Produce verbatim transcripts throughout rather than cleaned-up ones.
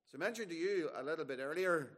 As I mentioned to you a little bit earlier,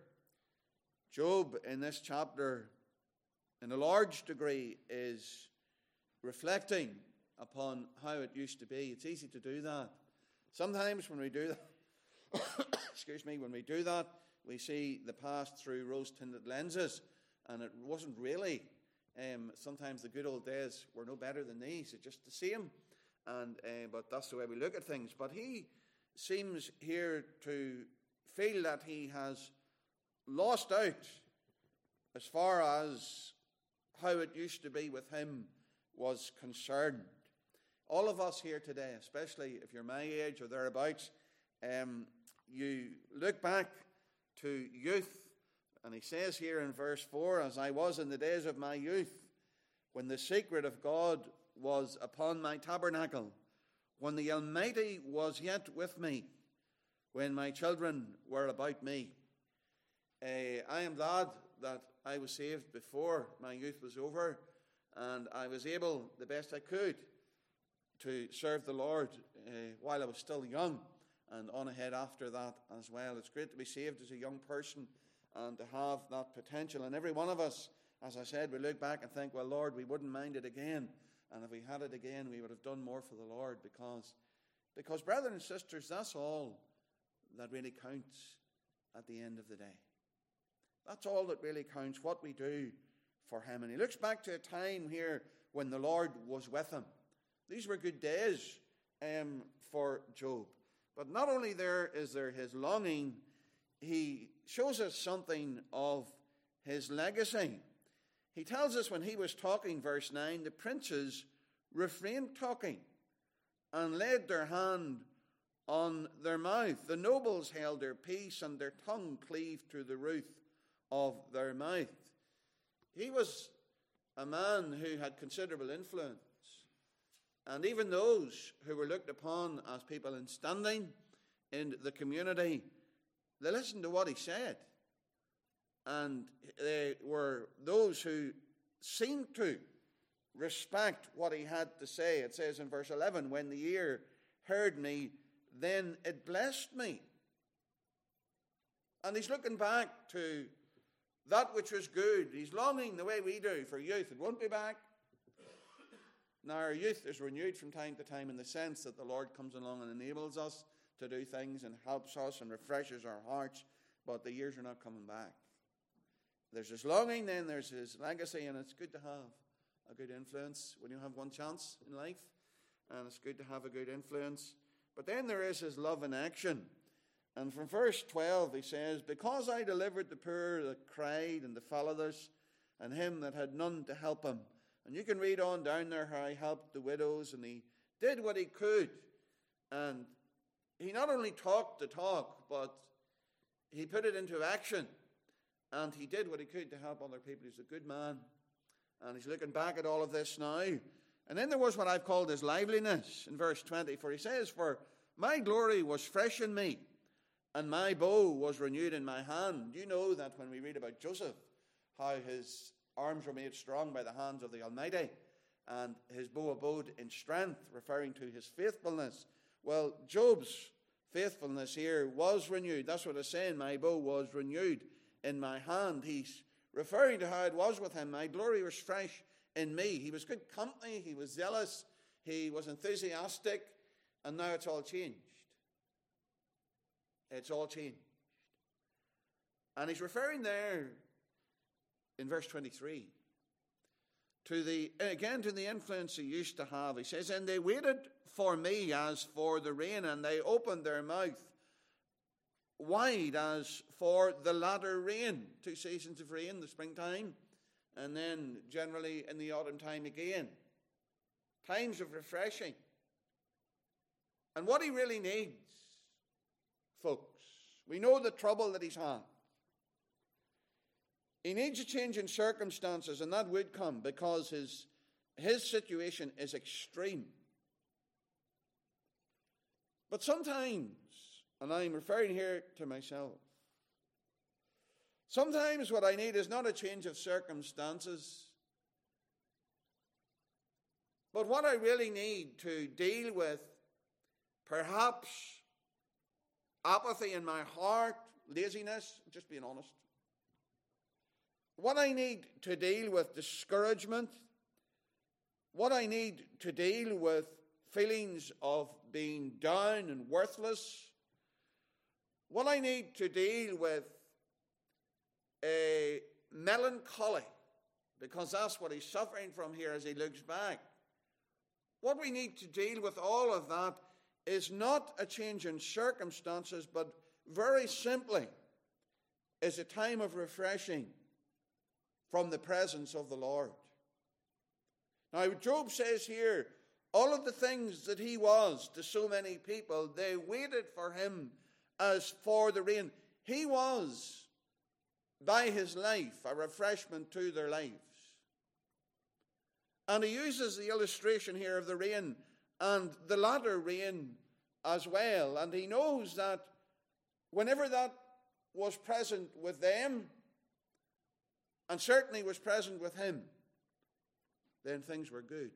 Job in this chapter, in a large degree, is reflecting upon how it used to be. It's easy to do that. Sometimes when we do that, excuse me, when we do that, we see the past through rose-tinted lenses, and it wasn't really. Um, sometimes the good old days were no better than these. It's just the same, and uh, but that's the way we look at things. But he seems here to feel that he has lost out as far as how it used to be with him was concerned. All of us here today, especially if you're my age or thereabouts, um, you look back to youth, and he says here in verse four, as I was in the days of my youth, when the secret of God was upon my tabernacle, when the Almighty was yet with me, when my children were about me. Uh, I am glad that I was saved before my youth was over, and I was able, the best I could, to serve the Lord uh, while I was still young, and on ahead after that as well. It's great to be saved as a young person and to have that potential. And every one of us, as I said, we look back and think, well, Lord, we wouldn't mind it again. And if we had it again, we would have done more for the Lord, because, because brethren and sisters, that's all that really counts at the end of the day. That's all that really counts, what we do for him. And he looks back to a time here when the Lord was with him. These were good days um, for Job. But not only there is there his longing, he shows us something of his legacy. He tells us when he was talking, verse nine, the princes refrained talking and laid their hand on their mouth. The nobles held their peace, and their tongue cleaved to the roof of their mouth. He was a man who had considerable influence. And even those who were looked upon as people in standing in the community, they listened to what he said. And they were those who seemed to respect what he had to say. It says in verse eleven, when the ear heard me, then it blessed me. And he's looking back to that which was good. He's longing the way we do for youth. It won't be back. Now, our youth is renewed from time to time in the sense that the Lord comes along and enables us to do things and helps us and refreshes our hearts, but the years are not coming back. There's his longing, then there's his legacy, and it's good to have a good influence when you have one chance in life, and it's good to have a good influence. But then there is his love in action. And from verse twelve he says, because I delivered the poor that cried and the fatherless, and him that had none to help him. And you can read on down there how he helped the widows, and he did what he could. And he not only talked the talk, but he put it into action. And he did what he could to help other people. He's a good man. And he's looking back at all of this now. And then there was what I've called his liveliness in verse twenty. For he says, for my glory was fresh in me, and my bow was renewed in my hand. You know that when we read about Joseph, how his arms were made strong by the hands of the Almighty, and his bow abode in strength, referring to his faithfulness. Well, Job's faithfulness here was renewed. That's what it's saying. My bow was renewed in my hand. He's referring to how it was with him. My glory was fresh in me. He was good company. He was zealous. He was enthusiastic. And now it's all changed. It's all changed. And he's referring there in verse twenty-three to the, again, to the influence he used to have. He says, and they waited for me as for the rain, and they opened their mouth wide as for the latter rain. Two seasons of rain, the springtime, and then generally in the autumn time again. Times of refreshing. And what he really needs, folks, we know the trouble that he's had. He needs a change in circumstances, and that would come because his, his situation is extreme. But sometimes, and I'm referring here to myself, sometimes what I need is not a change of circumstances, but what I really need to deal with perhaps apathy in my heart, laziness, just being honest. What I need to deal with discouragement, what I need to deal with feelings of being down and worthless, what I need to deal with a melancholy, because that's what he's suffering from here as he looks back. What we need to deal with all of that is not a change in circumstances, but very simply is a time of refreshing from the presence of the Lord. Now, Job says here, all of the things that he was to so many people, they waited for him as for the rain. He was, by his life, a refreshment to their lives. And he uses the illustration here of the rain and the latter rain as well. And he knows that whenever that was present with them, and certainly was present with him, then things were good.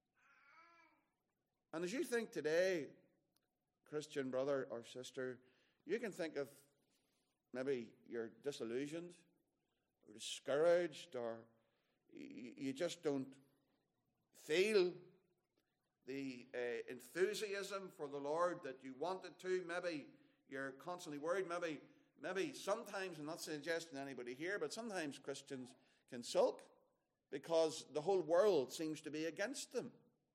And as you think today, Christian brother or sister, you can think of maybe you're disillusioned or discouraged, or you just don't feel the uh, enthusiasm for the Lord that you wanted to. Maybe you're constantly worried. Maybe, maybe sometimes, I'm not suggesting anybody here, but sometimes Christians can sulk because the whole world seems to be against them.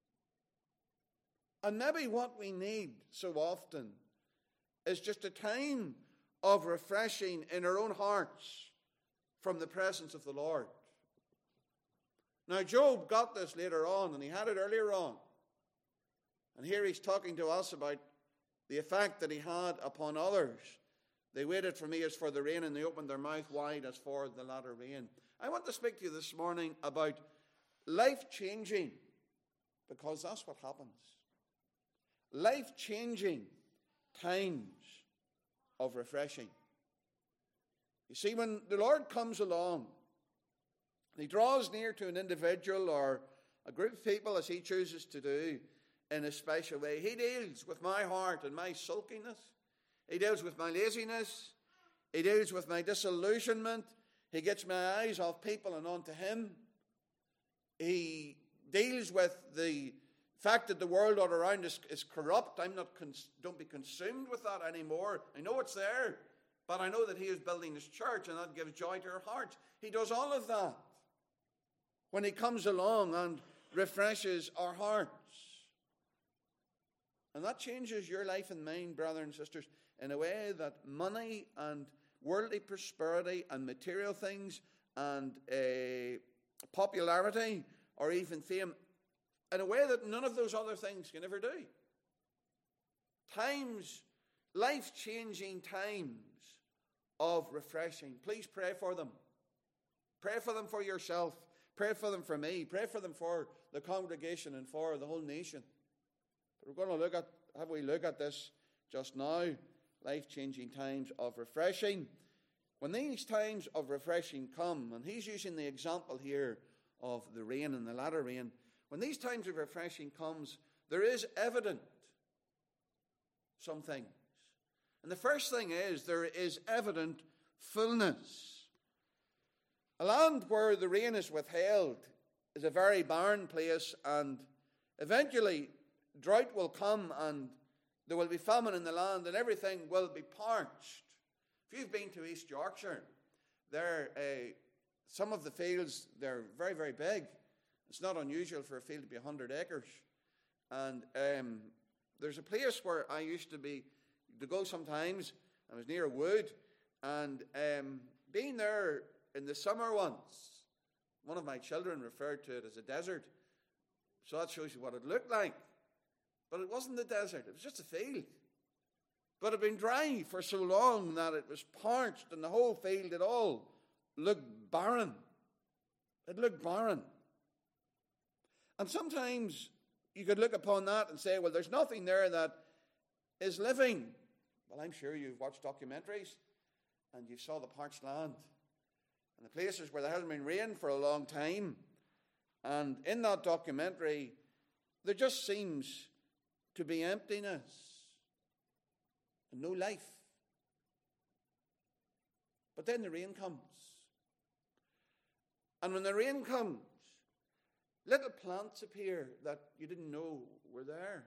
And maybe what we need so often is just a time of refreshing in our own hearts from the presence of the Lord. Now, Job got this later on, and he had it earlier on. And here he's talking to us about the effect that he had upon others. They waited for me as for the rain, and they opened their mouth wide as for the latter rain. I want to speak to you this morning about life-changing, because that's what happens. Life-changing times of refreshing. You see, when the Lord comes along, he draws near to an individual or a group of people, as he chooses to do, in a special way. He deals with my heart and my sulkiness. He deals with my laziness. He deals with my disillusionment. He gets my eyes off people and onto him. He deals with the fact that the world all around us is corrupt. I'm not cons- don't be consumed with that anymore. I know it's there, but I know that he is building his church, and that gives joy to our hearts. He does all of that when he comes along and refreshes our hearts. And that changes your life and mine, brothers and sisters, in a way that money and worldly prosperity and material things and uh, popularity or even fame, in a way that none of those other things can ever do. Times, life-changing times of refreshing. Please pray for them. Pray for them for yourself. Pray for them for me. Pray for them for the congregation and for the whole nation. But we're going to look at, have we look at this just now, life-changing times of refreshing. When these times of refreshing come, and he's using the example here of the rain and the latter rain, when these times of refreshing comes, there is evident some things. And the first thing is, there is evident fullness. A land where the rain is withheld is a very barren place, and eventually drought will come and there will be famine in the land and everything will be parched. If you've been to East Yorkshire, there, uh, some of the fields, they're very, very big. It's not unusual for a field to be one hundred acres. And um, there's a place where I used to be, to go sometimes. I was near a wood, and um, being there in the summer once, one of my children referred to it as a desert. So that shows you what it looked like. But it wasn't the desert, it was just a field. But it had been dry for so long that it was parched, and the whole field, it all looked barren. It looked barren. And sometimes you could look upon that and say, well, there's nothing there that is living. Well, I'm sure you've watched documentaries and you saw the parched land and the places where there hasn't been rain for a long time. And in that documentary, there just seems to be emptiness. and no life. But then the rain comes. And when the rain comes, little plants appear that you didn't know were there.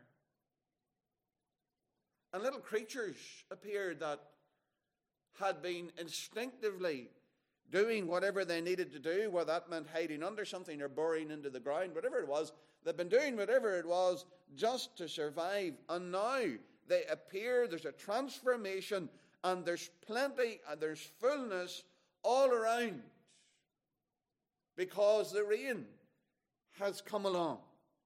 And little creatures appeared that had been instinctively doing whatever they needed to do, whether that meant hiding under something or burrowing into the ground, whatever it was. They've been doing whatever it was just to survive. And now they appear, there's a transformation, and there's plenty, and there's fullness all around. Because the rain has come along.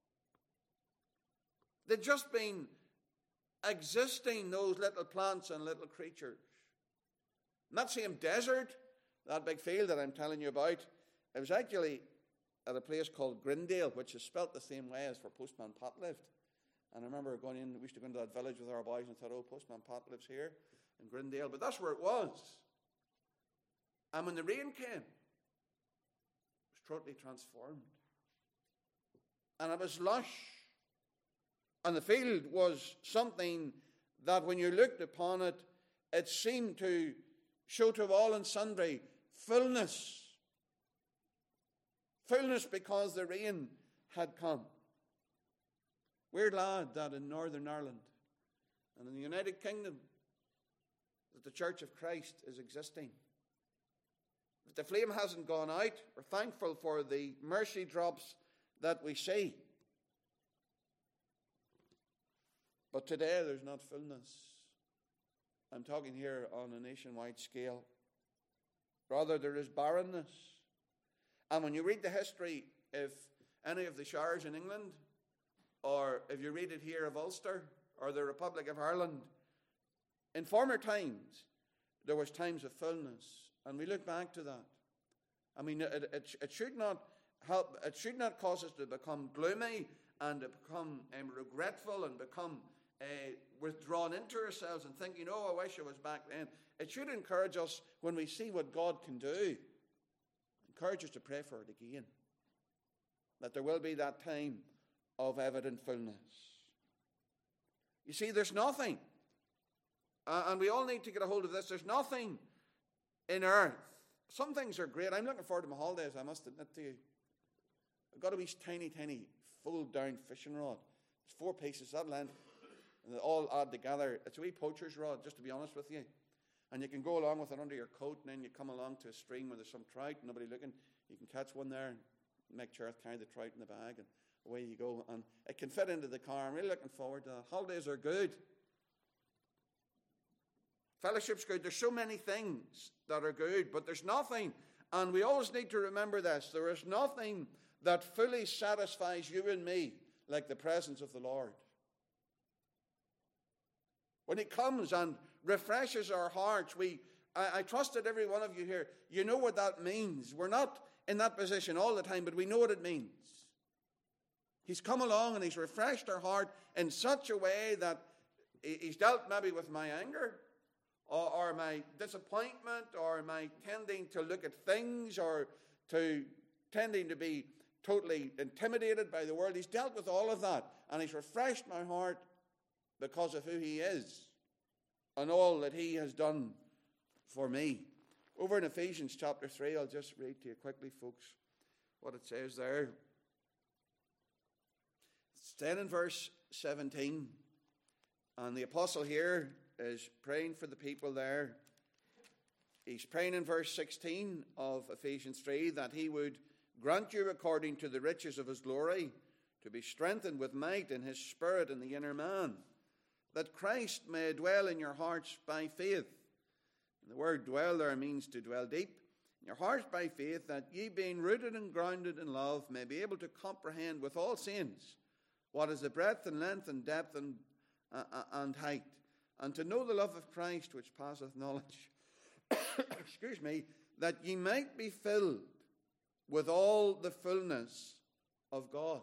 They've just been existing, those little plants and little creatures. In that same desert, that big field that I'm telling you about, it was actually at a place called Grindale, which is spelt the same way as where Postman Pat lived. And I remember going in, we used to go into that village with our boys and thought, oh, Postman Pat lives here in Grindale. But that's where it was. And when the rain came, it was totally transformed. And it was lush. And the field was something that when you looked upon it, it seemed to show to all and sundry fullness. Fullness because the rain had come. We're glad that in Northern Ireland and in the United Kingdom that the Church of Christ is existing. That the flame hasn't gone out. We're thankful for the mercy drops that we see. But today there's not fullness. I'm talking here on a nationwide scale. Rather, there is barrenness. And when you read the history of any of the shires in England, or if you read it here of Ulster, or the Republic of Ireland, in former times, there was times of fullness. And we look back to that. I mean, it, it, it should not help, it should not cause us to become gloomy and to become um, regretful and become uh, withdrawn into ourselves and thinking, oh, I wish I was back then. It should encourage us when we see what God can do. Encourage us to pray for it again. That there will be that time of evident fullness. You see, there's nothing, uh, and we all need to get a hold of this, there's nothing in earth. Some things are great. I'm looking forward to my holidays, I must admit to you. I've got a wee tiny, tiny, fold-down fishing rod. It's four pieces, that length, and they all add together. It's a wee poacher's rod, just to be honest with you. And you can go along with it under your coat, and then you come along to a stream where there's some trout, nobody looking. You can catch one there and make sure carry the trout in the bag, and away you go. And it can fit into the car. I'm really looking forward to that. Holidays are good. Fellowship's good. There's so many things that are good, but there's nothing, and we always need to remember this, there is nothing that fully satisfies you and me like the presence of the Lord. When He comes and refreshes our hearts, we, I, I trust that every one of you here, you know what that means. We're not in that position all the time, but we know what it means. He's come along and He's refreshed our heart in such a way that He's dealt maybe with my anger, or, or my disappointment, or my tending to look at things, or to tending to be totally intimidated by the world. He's dealt with all of that, and He's refreshed my heart because of who He is and all that He has done for me. Over in Ephesians chapter three, I'll just read to you quickly, folks, what it says there. It's then in verse seventeen, and the apostle here is praying for the people there. He's praying in verse sixteen of Ephesians three that He would grant you according to the riches of His glory to be strengthened with might in His Spirit in the inner man, that Christ may dwell in your hearts by faith. And the word dwell there means to dwell deep in your hearts by faith, that ye being rooted and grounded in love may be able to comprehend with all saints what is the breadth and length and depth and, uh, and height, and to know the love of Christ which passeth knowledge. Excuse me, that ye might be filled with all the fullness of God.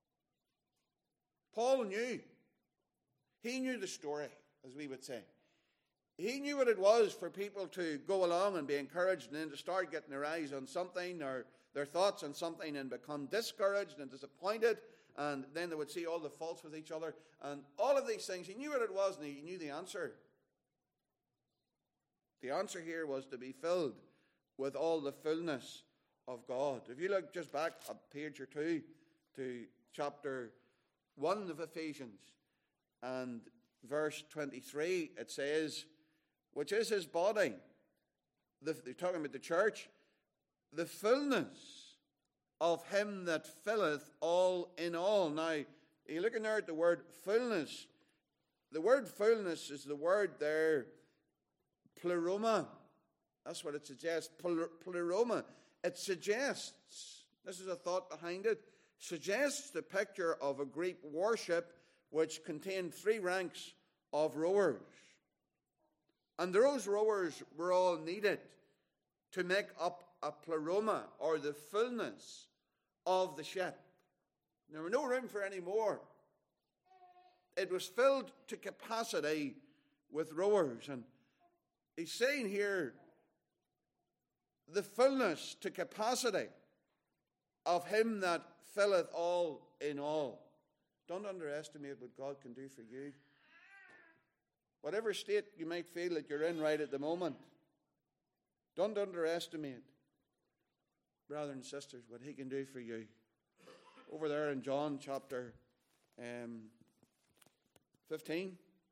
Paul knew. He knew the story, as we would say. He knew what it was for people to go along and be encouraged and then to start getting their eyes on something or their thoughts on something and become discouraged and disappointed, and then they would see all the faults with each other and all of these things. He knew what it was, and he knew the answer. The answer here was to be filled with all the fullness of God. If you look just back a page or two to chapter one of Ephesians and verse twenty-three, it says, which is his body. The, they're talking about the church. The fullness of him that filleth all in all. Now, you're looking there at the word fullness. The word fullness is the word there, pleroma. That's what it suggests, pleroma. It suggests, this is a thought behind it, suggests the picture of a Greek worship which contained three ranks of rowers. And those rowers were all needed to make up a pleroma, or the fullness of the ship. There were no room for any more. It was filled to capacity with rowers. And he's saying here, the fullness to capacity of him that filleth all in all. Don't underestimate what God can do for you. Whatever state you might feel that you're in right at the moment, don't underestimate, brothers and sisters, what he can do for you. Over there in John chapter um, fifteen.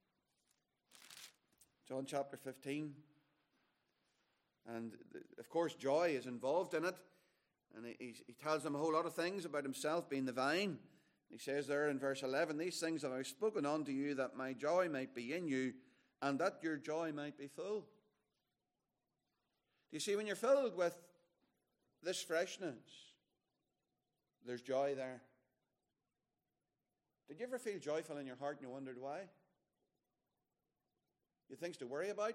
John chapter fifteen. And, of course, joy is involved in it. And he, he tells them a whole lot of things about himself being the vine. He says there in verse eleven, these things have I spoken unto you, that my joy might be in you, and that your joy might be full. Do you see, when you're filled with this freshness, there's joy there. Did you ever feel joyful in your heart and you wondered why? You had things to worry about?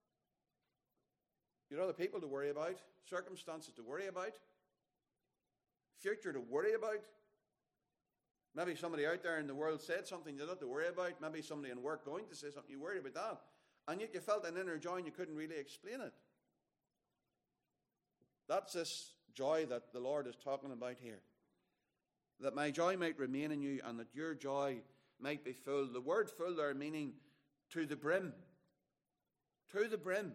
You had other people to worry about, circumstances to worry about, future to worry about. Maybe somebody out there in the world said something you had to worry about. Maybe somebody in work going to say something, you worried about that. And yet you felt an inner joy and you couldn't really explain it. That's this joy that the Lord is talking about here. That my joy might remain in you and that your joy might be full. The word full there meaning to the brim. To the brim.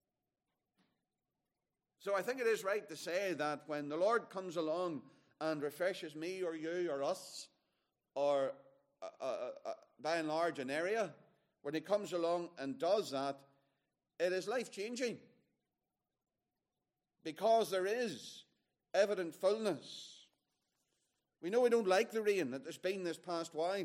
So I think it is right to say that when the Lord comes along and refreshes me or you or us, or uh, uh, uh, by and large an area, when he comes along and does that, it is life-changing. Because there is evident fullness. We know we don't like the rain that there's been this past while.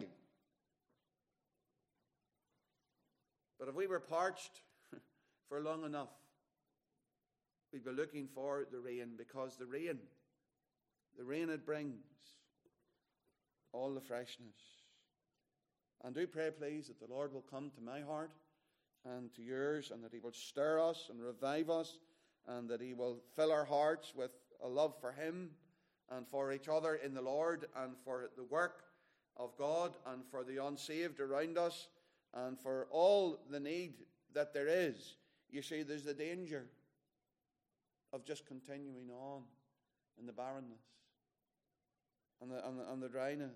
But if we were parched for long enough, we'd be looking for the rain, because the rain, the rain it brings all the freshness. And do pray, please, that the Lord will come to my heart and to yours, and that he will stir us and revive us, and that he will fill our hearts with a love for him and for each other in the Lord, and for the work of God, and for the unsaved around us, and for all the need that there is. You see, there's the danger of just continuing on in the barrenness and the, and the, and the dryness.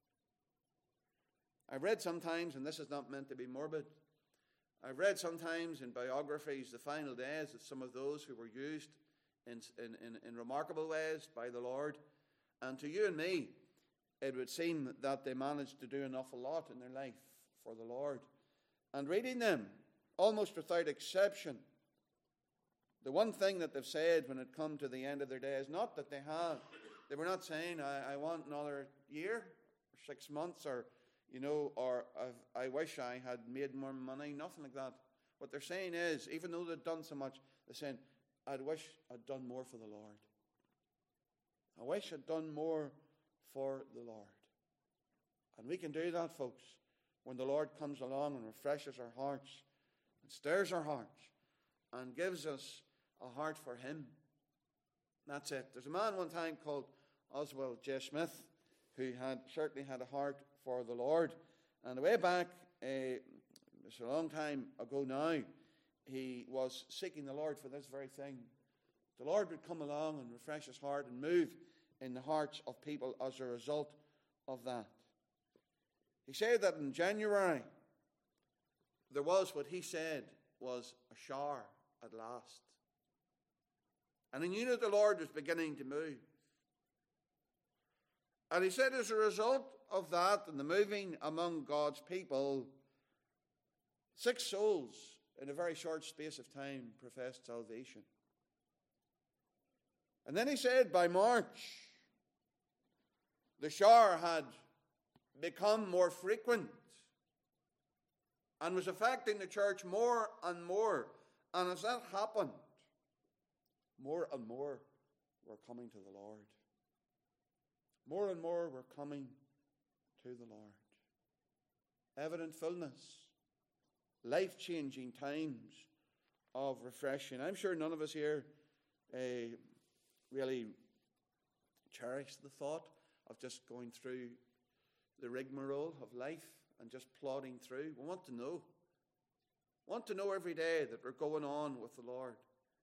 I've read sometimes, and this is not meant to be morbid, I've read sometimes in biographies the final days of some of those who were used in, in, in, in remarkable ways by the Lord. And to you and me, it would seem that they managed to do an awful lot in their life for the Lord. And reading them, almost without exception, the one thing that they've said when it come to the end of their days, not that they had, they were not saying, I, I want another year, or six months, or, you know, or I've, I wish I had made more money, nothing like that. What they're saying is, even though they've done so much, they're saying, I wish I'd done more for the Lord. I wish I'd done more for the Lord. And we can do that, folks, when the Lord comes along and refreshes our hearts, and stirs our hearts, and gives us a heart for him. That's it. There's a man one time called Oswald J. Smith, who had certainly had a heart for the Lord. And way back, uh, it's a long time ago now, he was seeking the Lord for this very thing. The Lord would come along and refresh his heart and move in the hearts of people as a result of that. He said that in January, there was what he said was a shower at last. And he knew that the Lord was beginning to move. And he said as a result of that and the moving among God's people, six souls in a very short space of time professed salvation. And then he said by March, the shower had become more frequent and was affecting the church more and more. And as that happened, more and more were coming to the Lord. More and more were coming to the Lord. Evident fullness, life-changing times of refreshing. I'm sure none of us here uh, really cherish the thought of just going through the rigmarole of life and just plodding through. We want to know. We want to know every day that we're going on with the Lord,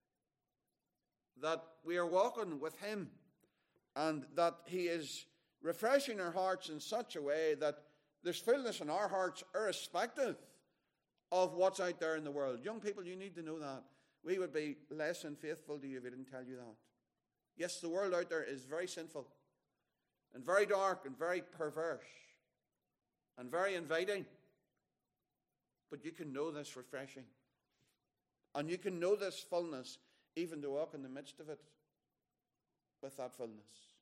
that we are walking with Him, and that He is refreshing our hearts in such a way that there's fullness in our hearts irrespective of what's out there in the world. Young people, you need to know that. We would be less than faithful to you if we didn't tell you that. Yes, the world out there is very sinful and very dark and very perverse and very inviting. But you can know this refreshing. And you can know this fullness even to walk in the midst of it with that fullness.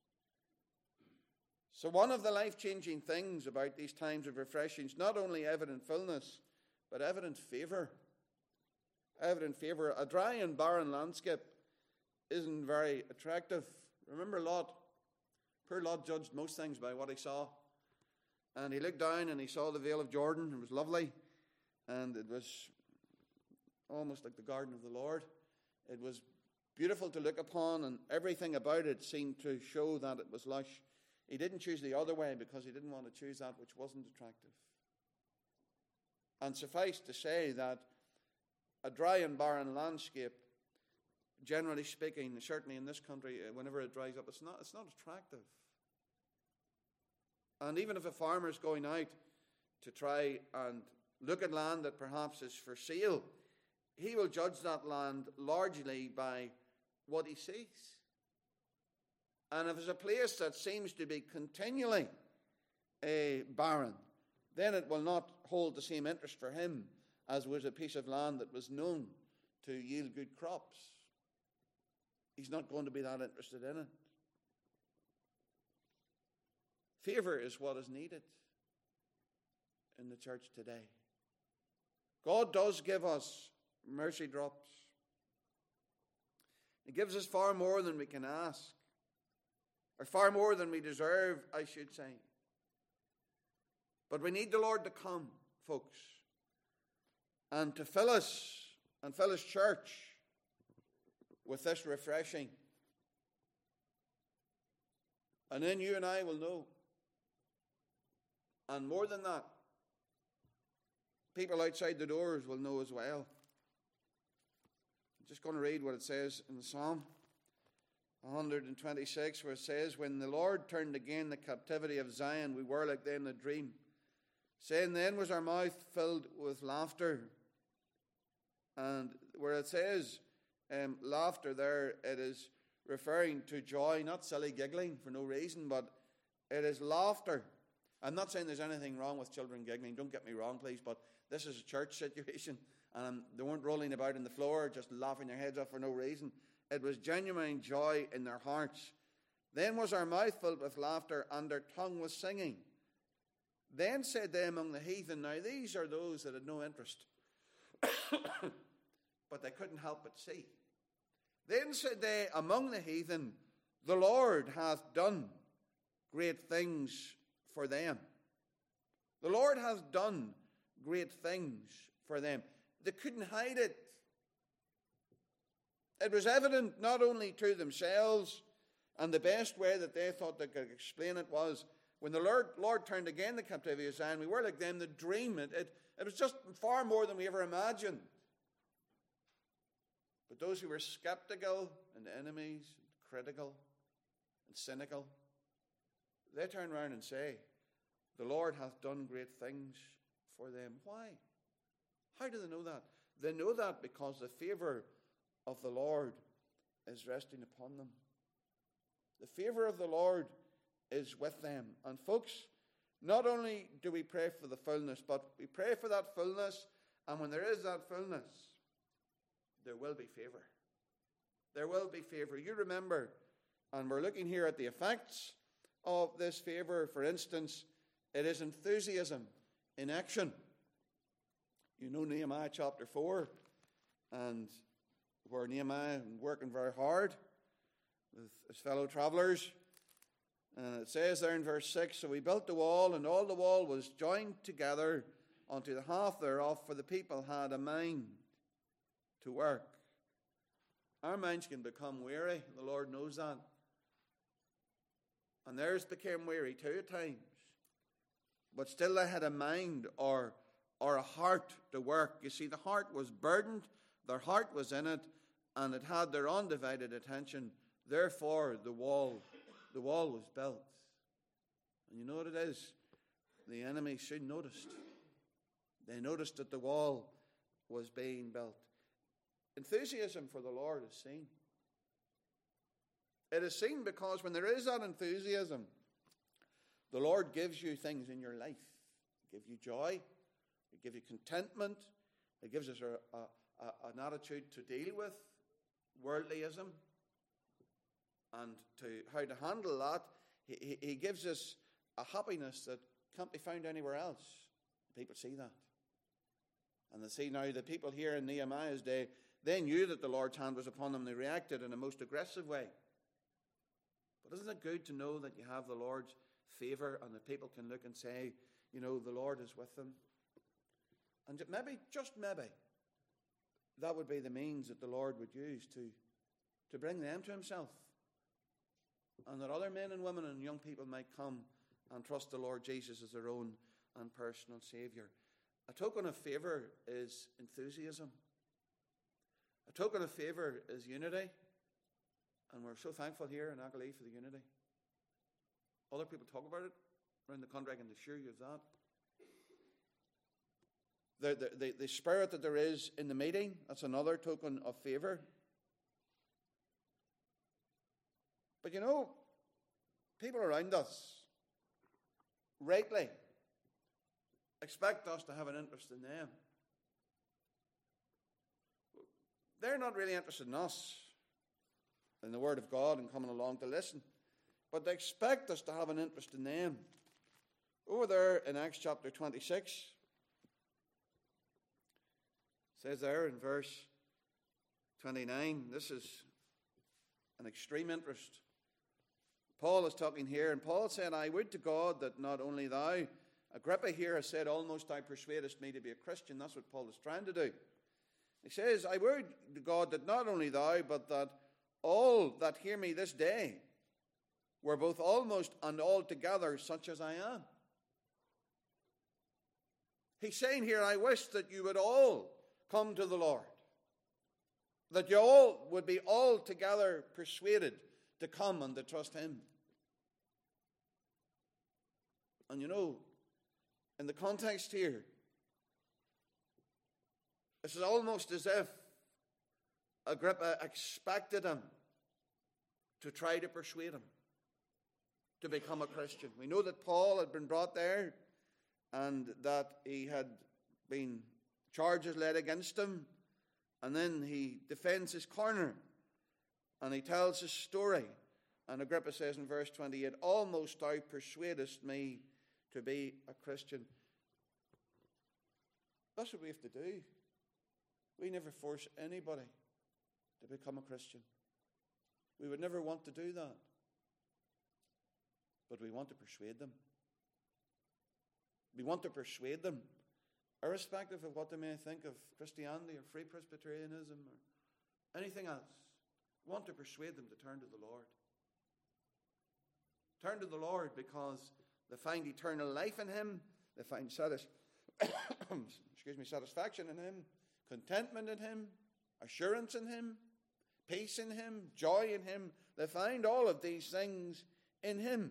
So one of the life-changing things about these times of refreshing is not only evident fullness, but evident favour. Evident favour. A dry and barren landscape isn't very attractive. Remember Lot? Poor Lot judged most things by what he saw. And he looked down and he saw the Vale of Jordan. It was lovely. And it was almost like the garden of the Lord. It was beautiful to look upon, and everything about it seemed to show that it was lush. He didn't choose the other way because he didn't want to choose that which wasn't attractive. And suffice to say that a dry and barren landscape, generally speaking, certainly in this country, whenever it dries up, it's not, it's not attractive. And even if a farmer is going out to try and look at land that perhaps is for sale, he will judge that land largely by what he sees. And if it's a place that seems to be continually uh, barren, then it will not hold the same interest for him as was a piece of land that was known to yield good crops. He's not going to be that interested in it. Favour is what is needed in the church today. God does give us mercy drops. He gives us far more than we can ask, or far more than we deserve, I should say. But we need the Lord to come, folks, and to fill us and fill His church with this refreshing. And then you and I will know. And more than that, people outside the doors will know as well. I'm just going to read what it says in the Psalm one twenty-six, where it says, "When the Lord turned again the captivity of Zion, we were like them in a dream. Saying, then was our mouth filled with laughter." And where it says um, laughter there, it is referring to joy, not silly giggling for no reason, but it is laughter. I'm not saying there's anything wrong with children giggling, don't get me wrong, please, but this is a church situation, and um, they weren't rolling about on the floor, just laughing their heads off for no reason. It was genuine joy in their hearts. Then was our mouth filled with laughter, and their tongue was singing. Then said they among the heathen, now these are those that had no interest, but they couldn't help but see. Then said they among the heathen, the Lord hath done great things for them. The Lord hath done great things for them. They couldn't hide it. It was evident not only to themselves, and the best way that they thought they could explain it was, when the Lord, Lord turned again the captivity of Zion, we were like them that dream. It, it, it was just far more than we ever imagined. But those who were skeptical and enemies, and critical and cynical, they turn around and say, the Lord hath done great things for them. Why? How do they know that? They know that because the favour of the Lord is resting upon them. The favor of the Lord is with them. And folks, not only do we pray for the fullness, but we pray for that fullness, and when there is that fullness, there will be favor. There will be favor. You remember, and we're looking here at the effects of this favor. For instance, it is enthusiasm in action. You know Nehemiah chapter four, and where Nehemiah was working very hard with his fellow travelers. And it says there in verse six, so we built the wall, and all the wall was joined together unto the half thereof, for the people had a mind to work. Our minds can become weary. The Lord knows that. And theirs became weary too at times. But still they had a mind or, or a heart to work. You see, the heart was burdened, their heart was in it, and it had their undivided attention. Therefore, the wall, the wall was built. And you know what it is? The enemy soon noticed. They noticed that the wall was being built. Enthusiasm for the Lord is seen. It is seen because when there is that enthusiasm, the Lord gives you things in your life. It gives you joy. It gives you contentment. It gives us a, a, a, an attitude to deal with worldlyism and to how to handle that. He, he, he gives us a happiness that can't be found anywhere else. People see that. And they see now the people here in Nehemiah's day, they knew that the Lord's hand was upon them. They reacted in a most aggressive way. But isn't it good to know that you have the Lord's favor and that people can look and say, you know, the Lord is with them? And maybe, just maybe, that would be the means that the Lord would use to, to bring them to himself. And that other men and women and young people might come and trust the Lord Jesus as their own and personal Savior. A token of favor is enthusiasm. A token of favor is unity. And we're so thankful here in Acklee for the unity. Other people talk about it around the country. I can assure you of that. The, the, the spirit that there is in the meeting, that's another token of favor. But you know, people around us rightly expect us to have an interest in them. They're not really interested in us, in the Word of God and coming along to listen, but they expect us to have an interest in them. Over there in Acts chapter twenty-six, it says there in verse twenty-nine, this is an extreme interest. Paul is talking here, and Paul said, I would to God that not only thou, Agrippa here has said, almost thou persuadest me to be a Christian. That's what Paul is trying to do. He says, I would to God that not only thou, but that all that hear me this day were both almost and altogether such as I am. He's saying here, I wish that you would all come to the Lord. That you all would be altogether persuaded to come and to trust him. And you know, in the context here, it's almost as if Agrippa expected him to try to persuade him to become a Christian. We know that Paul had been brought there and that he had been charges laid against him, and then he defends his corner and he tells his story. And Agrippa says in verse twenty-eight, almost thou persuadest me to be a Christian. That's what we have to do. We never force anybody to become a Christian. We would never want to do that. But we want to persuade them. We want to persuade them, irrespective of what they may think of Christianity or Free Presbyterianism or anything else. We want to persuade them to turn to the Lord. Turn to the Lord because they find eternal life in him. They find satis- excuse me, satisfaction in him, contentment in him, assurance in him, peace in him, joy in him. They find all of these things in him.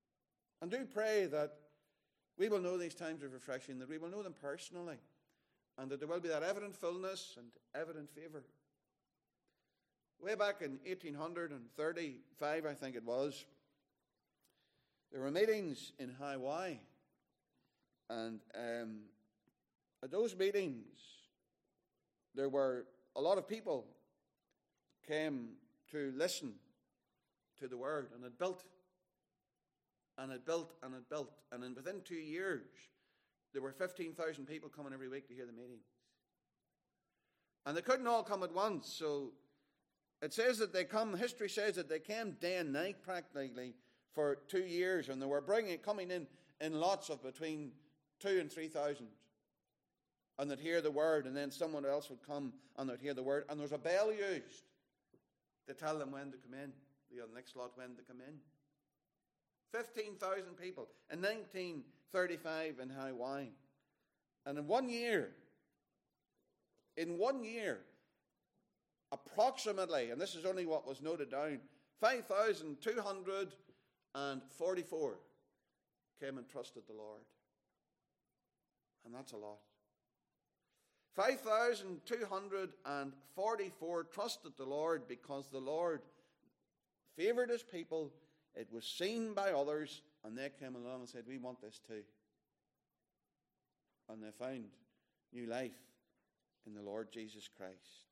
And do pray that we will know these times of refreshing, that we will know them personally, and that there will be that evident fullness and evident favour. Way back in eighteen thirty-five, I think it was, there were meetings in Hawaii, and um, at those meetings, there were a lot of people came to listen to the word, and it built, and it built, and it built, and in within two years, there were fifteen thousand people coming every week to hear the meetings. And they couldn't all come at once, so it says that they come, history says that they came day and night practically for two years, and they were bringing, coming in in lots of between two and three thousand. And they'd hear the word, and then someone else would come and they'd hear the word, and there was a bell used to tell them when to come in, the next lot when to come in. fifteen thousand people in nineteen thirty-five in Hawaii. And in one year, in one year, approximately, and this is only what was noted down, five thousand two hundred forty-four came and trusted the Lord. And that's a lot. five thousand two hundred forty-four trusted the Lord because the Lord favoured his people. It was seen by others, and they came along and said, we want this too. And they found new life in the Lord Jesus Christ.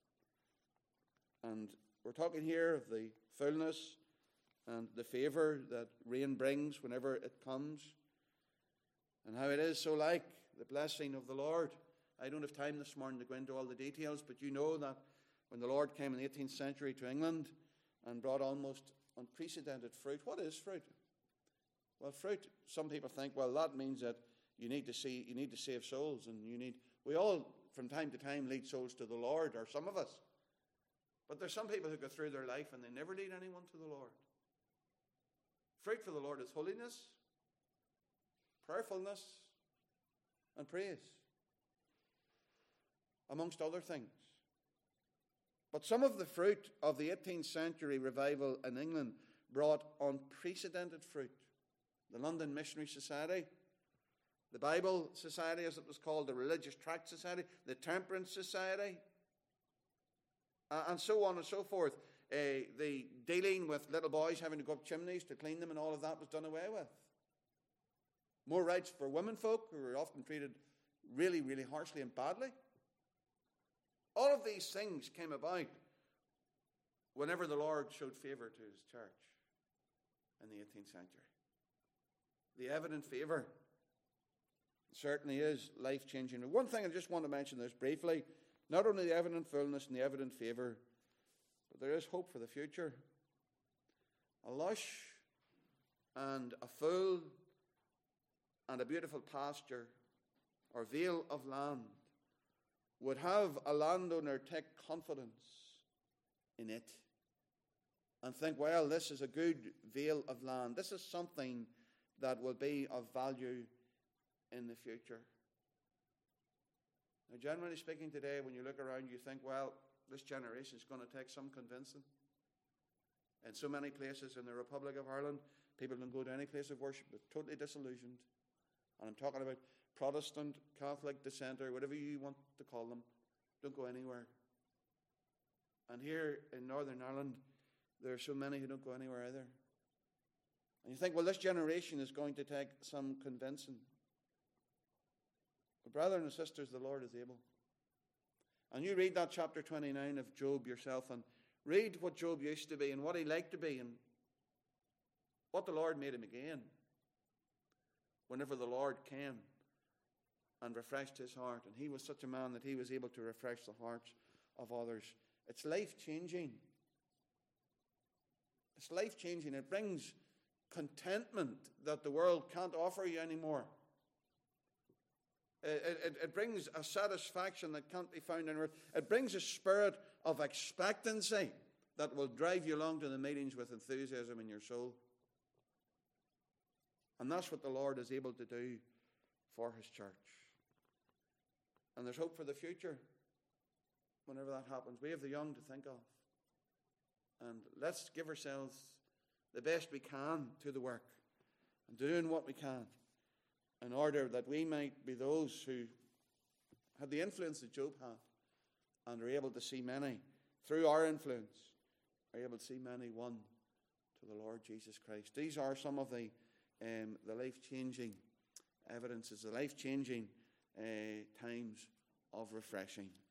And we're talking here of the fullness and the favour that rain brings whenever it comes, and how it is so like the blessing of the Lord. I don't have time this morning to go into all the details, but you know that when the Lord came in the eighteenth century to England and brought almost unprecedented fruit. What is fruit? Well, fruit, some people think, well, that means that you need to see, you need to save souls, and you need, we all from time to time lead souls to the Lord, or some of us. But there's some people who go through their life and they never lead anyone to the Lord. Fruit for the Lord is holiness, prayerfulness, and praise, amongst other things. But some of the fruit of the eighteenth century revival in England brought unprecedented fruit. The London Missionary Society, the Bible Society as it was called, the Religious Tract Society, the Temperance Society, uh, and so on and so forth. Uh, the dealing with little boys having to go up chimneys to clean them and all of that was done away with. More rights for women folk who were often treated really, really harshly and badly. All of these things came about whenever the Lord showed favour to his church in the eighteenth century. The evident favour certainly is life-changing. And one thing I just want to mention this briefly, not only the evident fullness and the evident favour, but there is hope for the future. A lush and a full and a beautiful pasture or vale of land would have a landowner take confidence in it and think, well, this is a good vale of land. This is something that will be of value in the future. Now, generally speaking today, when you look around, you think, well, this generation is going to take some convincing. In so many places in the Republic of Ireland, people can go to any place of worship but totally disillusioned. And I'm talking about Protestant, Catholic, dissenter, whatever you want to call them, don't go anywhere. And here in Northern Ireland, there are so many who don't go anywhere either. And you think, well, this generation is going to take some convincing. But brothers and sisters, the Lord is able. And you read that chapter twenty-nine of Job yourself, and read what Job used to be and what he liked to be and what the Lord made him again whenever the Lord came and refreshed his heart. And he was such a man that he was able to refresh the hearts of others. It's life-changing. It's life-changing. It brings contentment that the world can't offer you anymore. It, it, it brings a satisfaction that can't be found anywhere. It brings a spirit of expectancy that will drive you along to the meetings with enthusiasm in your soul. And that's what the Lord is able to do for his church. And there's hope for the future whenever that happens. We have the young to think of. And let's give ourselves the best we can to the work and doing what we can in order that we might be those who had the influence that Job had, and are able to see many, through our influence, are able to see many won to the Lord Jesus Christ. These are some of the um, the life-changing evidences, the life-changing uh, times of refreshing.